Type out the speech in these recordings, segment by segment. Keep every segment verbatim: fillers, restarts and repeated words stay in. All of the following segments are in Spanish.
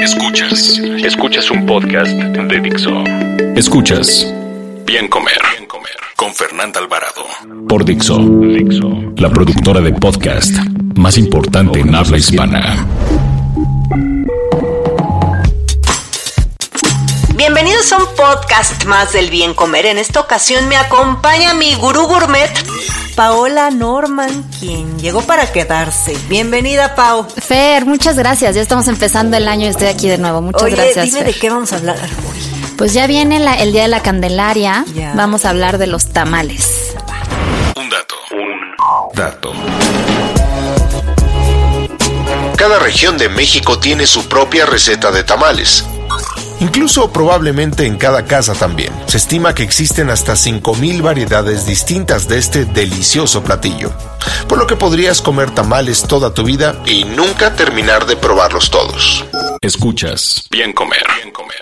Escuchas, escuchas un podcast de Dixo. Escuchas Bien Comer, Bien Comer con Fernanda Alvarado por Dixo, Dixo, la productora de podcast más importante en habla hispana. Bienvenidos a un podcast más del Bien Comer. En esta ocasión me acompaña mi gurú gourmet, Paola Norman, quien llegó para quedarse. Bienvenida, Pau. Fer, muchas gracias. Ya estamos empezando el año y estoy aquí de nuevo. Muchas Oye, gracias, dime Fer. de qué vamos a hablar hoy. Pues ya viene la, el Día de la Candelaria. Ya. Vamos a hablar de los tamales. Un dato, un dato. Cada región de México tiene su propia receta de tamales. Incluso probablemente en cada casa también. Se estima que existen hasta cinco mil variedades distintas de este delicioso platillo, por lo que podrías comer tamales toda tu vida y nunca terminar de probarlos todos. Escuchas Bien Comer, Bien Comer.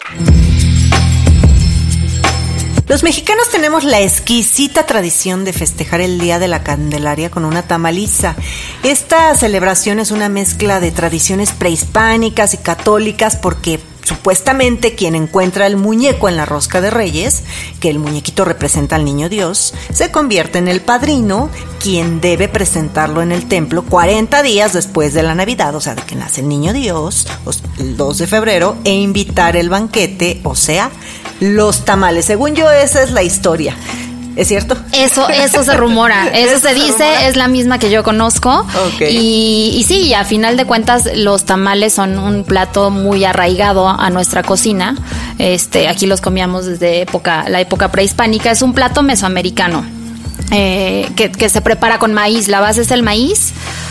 Los mexicanos tenemos la exquisita tradición de festejar el Día de la Candelaria con una tamaliza. Esta celebración es una mezcla de tradiciones prehispánicas y católicas porque supuestamente quien encuentra el muñeco en la rosca de Reyes, que el muñequito representa al niño Dios, se convierte en el padrino, quien debe presentarlo en el templo cuarenta días después de la Navidad, o sea, de que nace el niño Dios, el dos de febrero, e invitar el banquete, o sea, los tamales. Según yo, esa es la historia. ¿Es cierto? Eso, eso se rumora, eso se dice, es la misma que yo conozco. Okay. Y, y sí, a final de cuentas, los tamales son un plato muy arraigado a nuestra cocina. Este, aquí los comíamos desde época, la época prehispánica. Es un plato mesoamericano eh, que, que se prepara con maíz. La base es el maíz.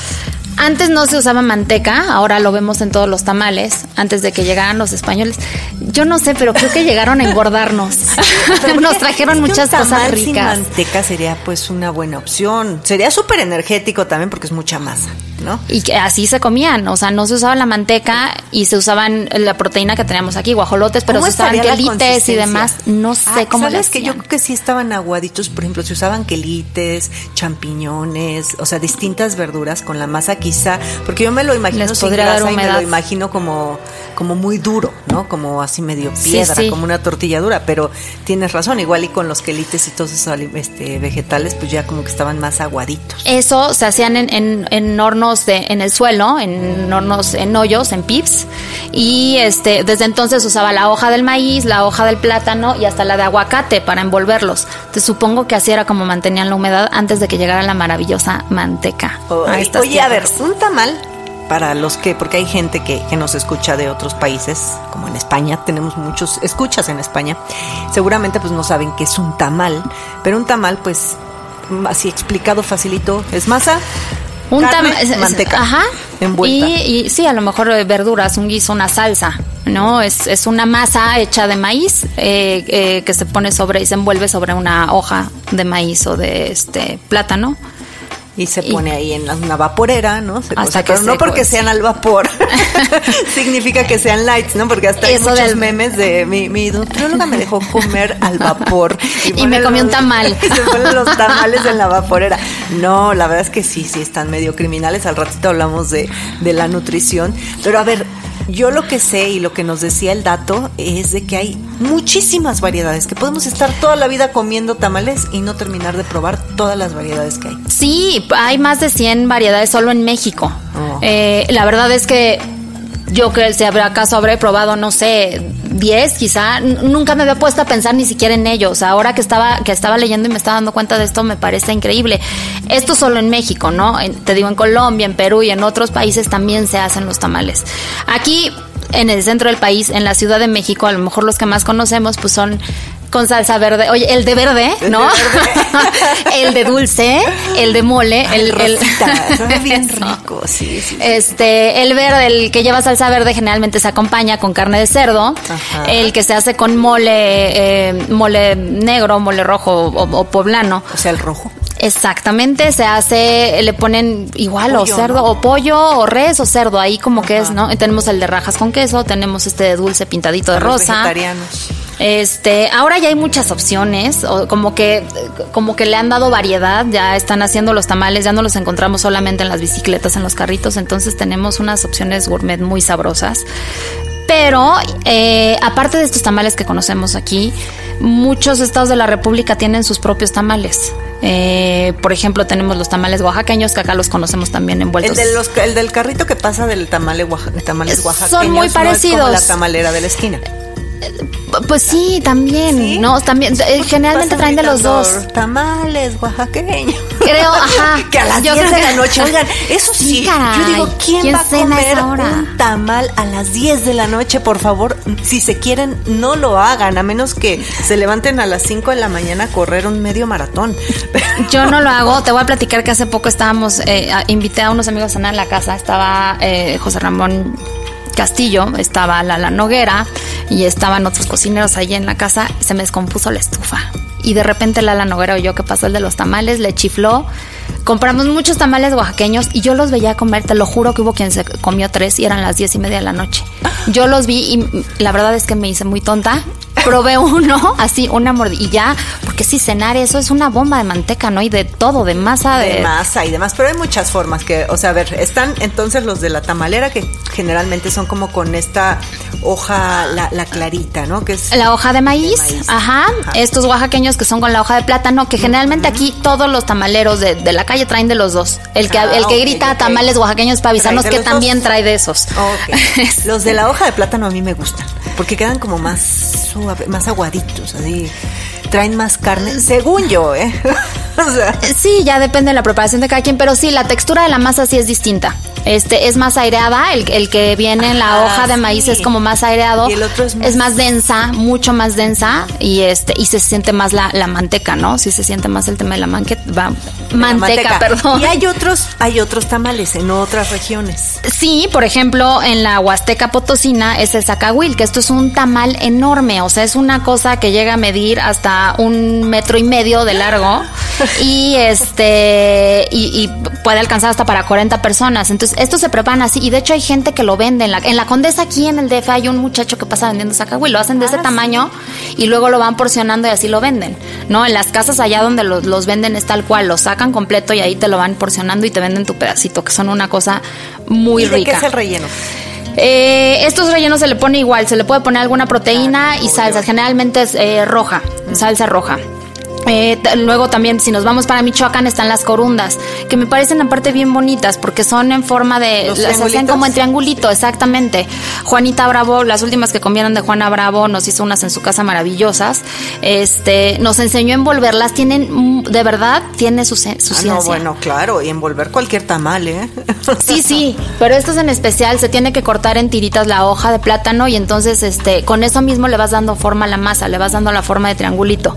Antes no se usaba manteca, ahora lo vemos en todos los tamales, antes de que llegaran los españoles. Yo no sé, pero creo que llegaron a engordarnos. Sí, nos trajeron es que muchas un tamal cosas ricas. Sin manteca sería pues una buena opción. Sería súper energético también porque es mucha masa, ¿no? Y que así se comían, o sea, no se usaba la manteca y se usaban la proteína que teníamos aquí, guajolotes, pero se usaban quelites y demás. No sé ah, cómo ¿sabes le que yo hacían? creo que sí estaban aguaditos? Por ejemplo, se usaban quelites, champiñones, o sea, distintas verduras con la masa quizá, porque yo me lo imagino Les sin podría dar grasa y me humedad. lo imagino como, como muy duro, ¿no? Como así medio piedra, Sí, sí. como una tortilla dura, pero tienes razón, igual y con los quelites y todos esos este, vegetales, pues ya como que estaban más aguaditos. Eso se hacían en, en, en hornos de, en el suelo, en hornos, en hoyos, en pips, y este, desde entonces usaba la hoja del maíz, la hoja del plátano y hasta la de aguacate para envolverlos. Entonces supongo que así era como mantenían la humedad antes de que llegara la maravillosa manteca. Oh, a estas oye, a ver, tierras. un tamal para los que, porque hay gente que, que nos escucha de otros países, como en España, tenemos muchos escuchas en España, seguramente pues no saben qué es un tamal, pero un tamal pues así explicado facilito, es masa, Un carne, tam- manteca, ajá, envuelta. Y, y sí, a lo mejor eh, verduras, un guiso, una salsa, ¿no? Es, es una masa hecha de maíz eh, eh, que se pone sobre y se envuelve sobre una hoja de maíz o de este plátano. Y se Y- pone ahí en una vaporera, ¿no? Se Hasta cosa, que pero no se porque cose. sean al vapor, significa que sean lights, ¿no? Porque hasta hay Eso muchos del- memes de mi, mi nutrióloga me dejó comer al vapor. Y pone me comí un los- tamal. Y se ponen los tamales en la vaporera. No, la verdad es que sí, sí están medio criminales. Al ratito hablamos de, de la nutrición. Pero a ver, yo lo que sé y lo que nos decía el dato es de que hay muchísimas variedades, que podemos estar toda la vida comiendo tamales y no terminar de probar todas las variedades que hay. Sí, hay más de cien variedades solo en México. Oh. Eh, la verdad es que yo que si habrá acaso habré probado, no sé, diez quizá, N- nunca me había puesto a pensar ni siquiera en ellos. Ahora que estaba que estaba leyendo y me estaba dando cuenta de esto, me parece increíble. Esto solo en México, ¿no? En- te digo, en Colombia, en Perú y en otros países también se hacen los tamales. Aquí, en el centro del país, en la Ciudad de México, a lo mejor los que más conocemos, pues son con salsa verde. Oye, el de verde, ¿no? El de verde. El de dulce, el de mole, Ay, el, el rosita, sabe bien Eso. rico, sí, sí, sí. Este, el verde, el que lleva salsa verde, generalmente se acompaña con carne de cerdo. Ajá. El que se hace con mole, eh, mole negro, mole rojo o, o poblano. O sea, el rojo. Exactamente, se hace, le ponen igual Pollo, o cerdo, ¿no? o pollo, o res, o cerdo, ahí como que Ajá. es, ¿no? Y tenemos el de rajas con queso, tenemos este de dulce pintadito de Para los rosa. vegetarianos. Este, ahora ya hay muchas opciones, o como que, como que le han dado variedad, ya están haciendo los tamales, ya no los encontramos solamente en las bicicletas, en los carritos, entonces tenemos unas opciones gourmet muy sabrosas. Pero eh, aparte de estos tamales que conocemos aquí, muchos estados de la República tienen sus propios tamales. Eh, por ejemplo, tenemos los tamales oaxaqueños, que acá los conocemos también envueltos. El, de los, el del carrito que pasa del tamale oaxaca, tamales oaxaqueños. Son muy parecidos. No es como la tamalera de la esquina. Pues sí, también, ¿sí? No, también eh, generalmente traen de los dos. Tamales oaxaqueños. Creo, ajá. Que a las diez de la noche, oigan, eso sí, sí caray, yo digo, ¿quién, ¿quién va a comer un tamal a las diez de la noche? Por favor, si se quieren, no lo hagan, a menos que se levanten a las cinco de la mañana a correr un medio maratón. Yo no lo hago, te voy a platicar que hace poco estábamos, eh, invité a unos amigos a cenar en la casa, estaba eh, José Ramón Castillo, estaba Lala Noguera y estaban otros cocineros allí en la casa y se me descompuso la estufa. Y de repente Lala Noguera oyó que pasó el de los tamales, le chifló. Compramos muchos tamales oaxaqueños y yo los veía comer, te lo juro que hubo quien se comió tres y eran las diez y media de la noche. Yo los vi y la verdad es que me hice muy tonta. Probé uno, así, una mordida, porque sí, cenar eso es una bomba de manteca, ¿no? Y de todo, de masa. De, de masa y demás, pero hay muchas formas que, o sea, a ver, están entonces los de la tamalera, que generalmente son como con esta hoja, la, la clarita, ¿no? Que es la hoja de maíz, de maíz. Ajá. Ajá. Estos oaxaqueños que son con la hoja de plátano, que generalmente uh-huh. aquí todos los tamaleros de, de la calle traen de los dos. El que, ah, el que okay, grita okay. tamales oaxaqueños para avisarnos que también dos. Trae de esos. Okay. Los de la hoja de plátano a mí me gustan, porque quedan como más suave, más aguaditos, así, traen más carne, según yo, ¿eh? O sea. Sí, ya depende de la preparación de cada quien, pero sí, la textura de la masa sí es distinta. Este es más aireada, el, el que viene en la ah, hoja de maíz sí. es como más aireado, y el otro es más, es más densa, mucho más densa, y este y se siente más la, la manteca, ¿no? Sí se siente más el tema de la manteca, manteca, manteca, perdón. Y hay otros, hay otros tamales en otras regiones. Sí, por ejemplo, en la Huasteca Potosina es el zacahuil, que esto es un tamal enorme, o sea, es una cosa que llega a medir hasta un metro y medio de largo y este y, y puede alcanzar hasta para cuarenta personas. Entonces estos se preparan así y de hecho hay gente que lo vende en la, en la Condesa, aquí en el D F hay un muchacho que pasa vendiendo zacahuil, lo hacen de ah, ese sí. tamaño y luego lo van porcionando y así lo venden, ¿no? En las casas allá donde los, los venden es tal cual, lo sacan completo y ahí te lo van porcionando y te venden tu pedacito, que son una cosa muy ¿Y de rica. ¿Qué es el relleno? Eh, estos rellenos se le pone igual, se le puede poner alguna proteína ah, y salsa, generalmente es eh, roja, salsa roja. Eh, t- luego también, si nos vamos para Michoacán, están las corundas, que me parecen aparte bien bonitas porque son en forma de, las hacen como en triangulito, exactamente. Juanita Bravo, las últimas que comieron de Juana Bravo, nos hizo unas en su casa maravillosas. Este, nos enseñó a envolverlas, tienen, de verdad, tiene su, su ah, ciencia. No, bueno, claro, y envolver cualquier tamal, ¿eh? Sí, sí, pero estos en especial se tiene que cortar en tiritas la hoja de plátano y entonces, este, con eso mismo le vas dando forma a la masa, le vas dando la forma de triangulito.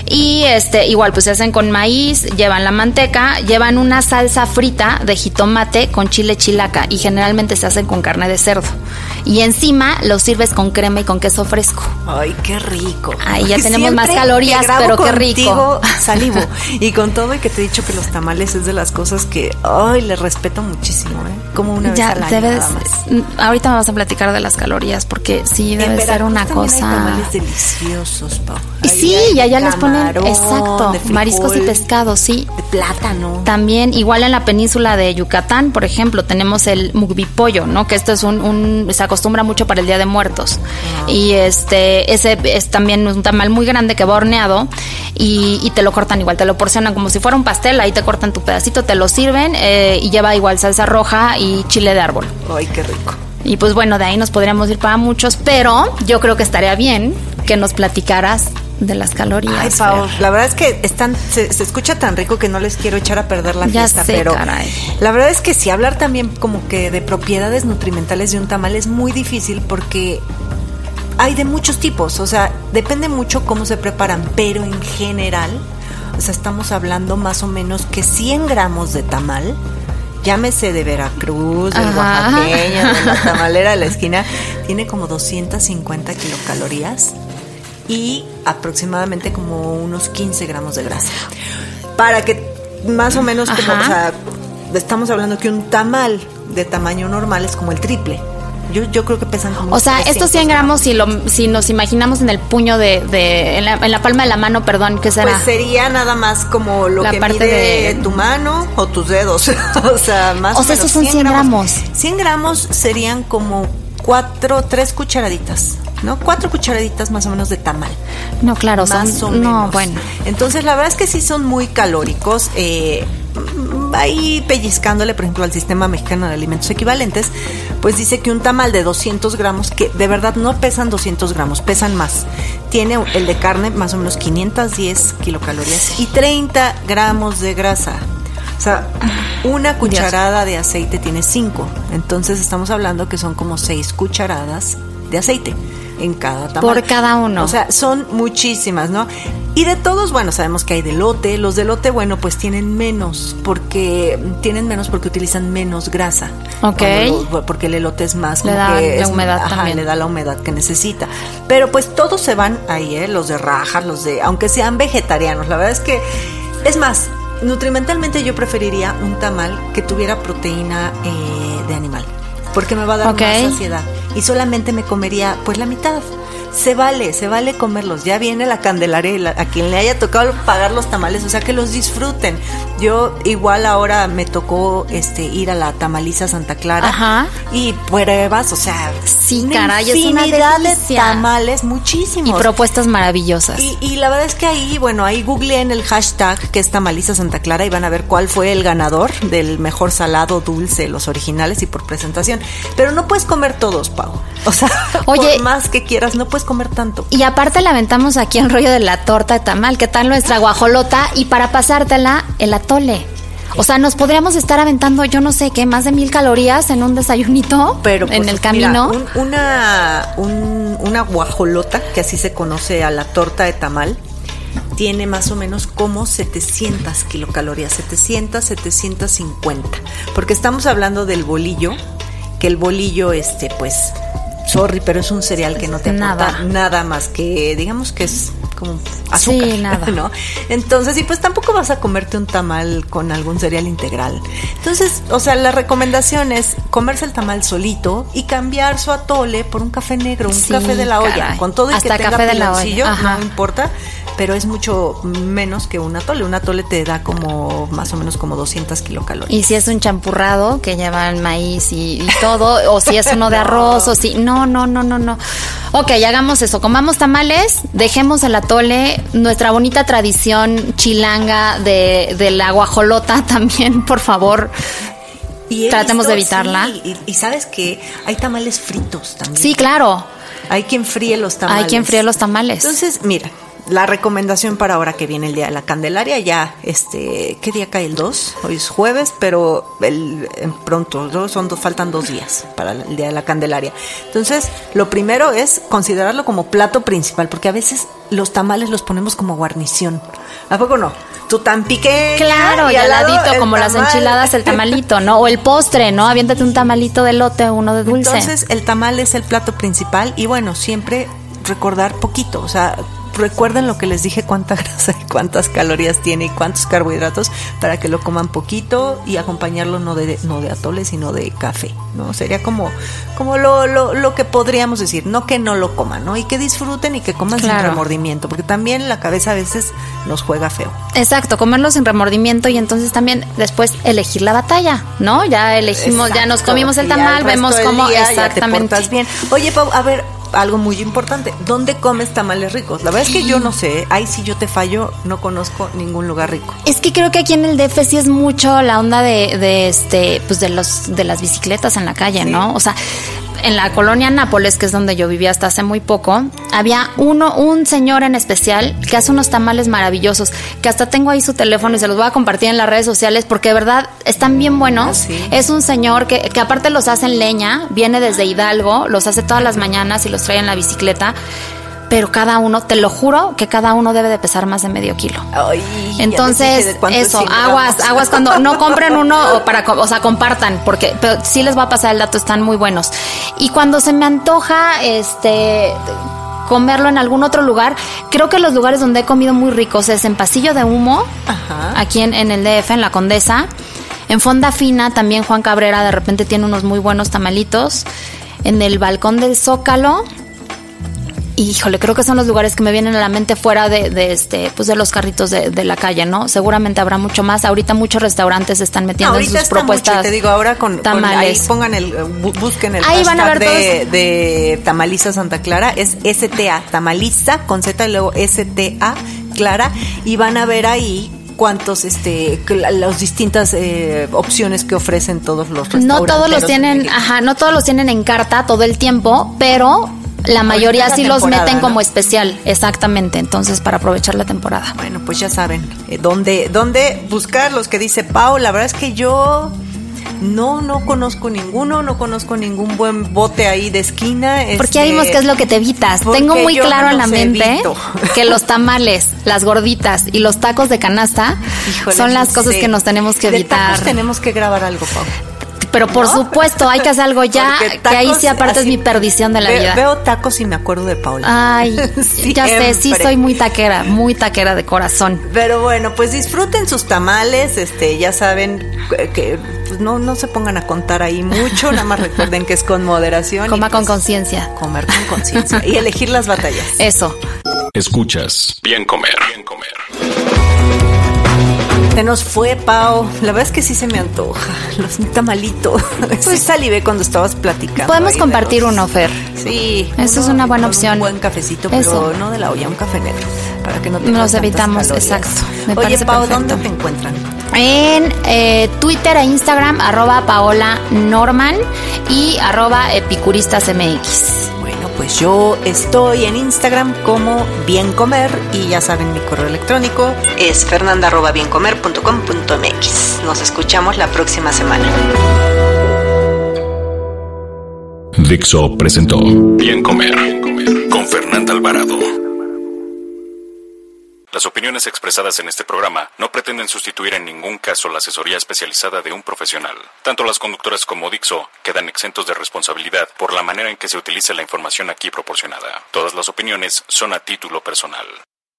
Y este, igual, pues se hacen con maíz, llevan la manteca, llevan una salsa frita de jitomate con chile chilaca y generalmente se hacen con carne de cerdo. Y encima los sirves con crema y con queso fresco. Ay, qué rico. Ahí ya tenemos Siempre más calorías, pero qué rico. Salivo. Y con todo y que te he dicho que los tamales es de las cosas que, ay, le respeto muchísimo, ¿eh? Como una vez ya, al año debes, nada más. Ahorita me vas a platicar de las calorías porque sí debe en ser una cosa. Hay tamales deliciosos, Pau. Y sí, y allá les ponen, exacto, mariscos y pescados, sí. De plátano. También, igual en la península de Yucatán, por ejemplo, tenemos el mukbipollo, ¿no? Que esto es un, un se acostumbra mucho para el Día de Muertos. Ah. Y este, ese es también un tamal muy grande que va horneado y, y te lo cortan igual, te lo porcionan como si fuera un pastel, ahí te cortan tu pedacito, te lo sirven eh, y lleva igual salsa roja y chile de árbol. Ay, qué rico. Y pues bueno, de ahí nos podríamos ir para muchos, pero yo creo que estaría bien que nos platicaras de las calorías. Ay, Pau, la verdad es que están, se, se escucha tan rico que no les quiero echar a perder la ya fiesta, sé, pero caray. La verdad es que sí, hablar también como que de propiedades nutrimentales de un tamal es muy difícil porque hay de muchos tipos, o sea, depende mucho cómo se preparan, pero en general, o sea, estamos hablando más o menos que cien gramos de tamal, llámese de Veracruz, del oaxaqueño, de la tamalera de la esquina, tiene como doscientas cincuenta kilocalorías y aproximadamente como unos quince gramos de grasa. Para que más o menos, como, o sea, estamos hablando que un tamal de tamaño normal es como el triple. Yo, yo creo que pesan como... O sea, estos cien gramos, si, lo, si nos imaginamos en el puño de... de en, la, en la palma de la mano, perdón, ¿qué será? Pues sería nada más como lo la que parte mide de tu mano o tus dedos. O sea, más o sea, esos son cien gramos. cien gramos serían como cuatro, tres cucharaditas, ¿no? Cuatro cucharaditas más o menos de tamal. No, claro, más son, o menos. No, bueno. Entonces, la verdad es que sí son muy calóricos. Eh, ahí pellizcándole, por ejemplo, al Sistema Mexicano de Alimentos Equivalentes, pues dice que un tamal de doscientos gramos, que de verdad no pesan doscientos gramos, pesan más. Tiene el de carne más o menos quinientas diez kilocalorías y treinta gramos de grasa. O sea, una cucharada de aceite tiene cinco. Entonces estamos hablando que son como seis cucharadas de aceite en cada tamal. Por cada uno. O sea, son muchísimas, ¿no? Y de todos, bueno, sabemos que hay de elote. Los de elote, bueno, pues tienen menos, porque tienen menos porque utilizan menos grasa. Ok. Lo, porque el elote es más como le da que la es, humedad ajá, también. le da la humedad que necesita. Pero pues todos se van ahí, ¿eh? Los de rajas, los de, aunque sean vegetarianos. La verdad es que, es más, nutrimentalmente yo preferiría un tamal que tuviera proteína eh, de animal, porque me va a dar okay. más saciedad y solamente me comería pues la mitad. Se vale, se vale comerlos. Ya viene la Candelaria y la, a quien le haya tocado pagar los tamales, o sea, que los disfruten. Yo igual ahora me tocó este ir a la Tamaliza Santa Clara. Ajá. Y pruebas, o sea, sí, una caray, es una infinidad de delicia. Tamales, muchísimos. Y propuestas maravillosas. Y, y la verdad es que ahí, bueno, ahí googleé el hashtag que es Tamaliza Santa Clara y van a ver cuál fue el ganador del mejor salado, dulce, los originales y por presentación. Pero no puedes comer todos, Pau. O sea, oye, por más que quieras, no puedes comer tanto. Y aparte le aventamos aquí el rollo de la torta de tamal, ¿qué tal nuestra guajolota? Y para pasártela, el atole. O sea, nos podríamos estar aventando, yo no sé qué, más de mil calorías en un desayunito, pero pues, en el camino. Mira, un, una, un, una guajolota, que así se conoce a la torta de tamal, tiene más o menos como setecientas kilocalorías, setecientas, setecientos cincuenta. Porque estamos hablando del bolillo, que el bolillo, este, pues... sorry, pero es un cereal que no te aporta nada, nada más que, digamos que es como azúcar, sí, nada. ¿no? Entonces, y pues tampoco vas a comerte un tamal con algún cereal integral. Entonces, o sea, la recomendación es comerse el tamal solito y cambiar su atole por un café negro, un sí, café de la olla, caray. Con todo y hasta que café tenga de la olla, no importa, pero es mucho menos que un atole. Un atole te da como más o menos como doscientas kilocalorías. Y si es un champurrado que lleva el maíz y, y todo, o si es uno de arroz, o si no, no, no, no, no. Ok, hagamos eso, comamos tamales, dejemos el atole, nuestra bonita tradición chilanga de, de la guajolota también, por favor. Y tratemos visto, de evitarla. Sí, y, y sabes que hay tamales fritos también. Sí, claro. Hay quien fríe los tamales. Hay quien fríe los tamales. Entonces, mira, la recomendación para ahora que viene el Día de la Candelaria, ya, este, ¿qué día cae? El dos, hoy es jueves, pero el, pronto, ¿no? Son dos, faltan dos días para el Día de la Candelaria. Entonces, lo primero es considerarlo como plato principal, porque a veces los tamales los ponemos como guarnición. ¿A poco no? Tu tan pequeña. Claro, y al ladito, como tamal. Las enchiladas, el tamalito, ¿no? O el postre, ¿no? Aviéntate un tamalito de elote, uno de dulce. Entonces, el tamal es el plato principal y bueno, siempre recordar poquito, o sea, recuerden lo que les dije, cuánta grasa y cuántas calorías tiene y cuántos carbohidratos, para que lo coman poquito y acompañarlo no de no de atole, sino de café, ¿no? Sería como como lo, lo, lo que podríamos decir, no que no lo coman, ¿no? Y que disfruten y que coman claro. sin remordimiento, porque también la cabeza a veces nos juega feo. Exacto, comerlo sin remordimiento y entonces también después elegir la batalla, ¿no? Ya elegimos, Exacto. ya nos comimos el tamal, vemos cómo exactamente. Ya te portas bien. Oye, Pau, a ver, algo muy importante, ¿dónde comes tamales ricos? La verdad es que yo no sé, ahí sí yo te fallo, no conozco ningún lugar rico. Es que creo que aquí en el D F sí es mucho la onda de, de este, pues de los, de las bicicletas en la calle, sí. ¿no? O sea, en la colonia Nápoles, que es donde yo vivía hasta hace muy poco, había uno, un señor en especial que hace unos tamales maravillosos, que hasta tengo ahí su teléfono y se los voy a compartir en las redes sociales porque de verdad están bien buenos. Ah, sí. Es un señor que, que aparte los hace en leña, viene desde Hidalgo, los hace todas las mañanas y los trae en la bicicleta. Pero cada uno, te lo juro, que cada uno debe de pesar más de medio kilo. Ay, entonces, eso, aguas, aguas cuando no compren uno, o para, o sea, compartan, porque pero sí les va a pasar el dato, están muy buenos. Y cuando se me antoja, este, comerlo en algún otro lugar, creo que los lugares donde he comido muy ricos es en Pasillo de Humo, Ajá. aquí en, en el D F, en La Condesa, en Fonda Fina, también Juan Cabrera de repente tiene unos muy buenos tamalitos, en el balcón del Zócalo. Híjole, creo que son los lugares que me vienen a la mente fuera de, de este, pues de los carritos de, de la calle, ¿no? Seguramente habrá mucho más. Ahorita muchos restaurantes se están metiendo no, en sus propuestas. Mucho, te digo, ahora con, con ahí pongan el, busquen el ahí hashtag van a ver de, de Tamaliza Santa Clara, es S T A, Tamaliza con Z y luego S T A Clara, y van a ver ahí cuántos, este, las distintas eh, opciones que ofrecen todos los restaurantes. No todos los tienen, ajá, no todos los tienen en carta todo el tiempo, pero la mayoría sí los meten, ¿no?, como especial, exactamente. Entonces, para aprovechar la temporada. Bueno, pues ya saben, eh, ¿dónde, dónde buscar los que dice Pau? La verdad es que yo no, no conozco ninguno, no conozco ningún buen bote ahí de esquina. Porque este, ya vimos qué es lo que te evitas. Tengo muy claro no en la mente evito. que los tamales, las gorditas y los tacos de canasta Híjole, son las cosas sé. que nos tenemos que evitar. De tacos tenemos que grabar algo, Pau. Pero por ¿No? supuesto, hay que hacer algo ya, tacos, que ahí sí aparte así, es mi perdición de la ve, vida. Veo tacos y me acuerdo de Paula. Ay, ya sé, sí soy muy taquera, muy taquera de corazón. Pero bueno, pues disfruten sus tamales, este, ya saben que pues no, no se pongan a contar ahí mucho, nada más recuerden que es con moderación. Coma y, pues, con conciencia. Comer con conciencia y elegir las batallas. Eso. Escuchas Bien Comer. Bien Comer. Se nos fue, Pau. La verdad es que sí se me antoja. Los tamalitos. Pues sí salivé cuando estabas platicando. Podemos compartir uno, Fer. Sí. Eso uno, es una buena opción. Un buen cafecito, pero Eso. no de la olla, un café negro. Para que no te Nos evitamos, calorías. Exacto. Me Oye, Pau, perfecto. ¿dónde te encuentran? En eh, Twitter e Instagram, arroba Paola Norman y arroba epicuristasmx. Bueno, pues yo estoy en Instagram como Bien Comer y ya saben, mi correo electrónico es fernanda arroba biencomer punto com punto mx. Nos escuchamos la próxima semana. Dixo presentó Bien Comer, Bien Comer con Fernanda Alvarado. Las opiniones expresadas en este programa no pretenden sustituir en ningún caso la asesoría especializada de un profesional. Tanto las conductoras como Dixo quedan exentos de responsabilidad por la manera en que se utiliza la información aquí proporcionada. Todas las opiniones son a título personal.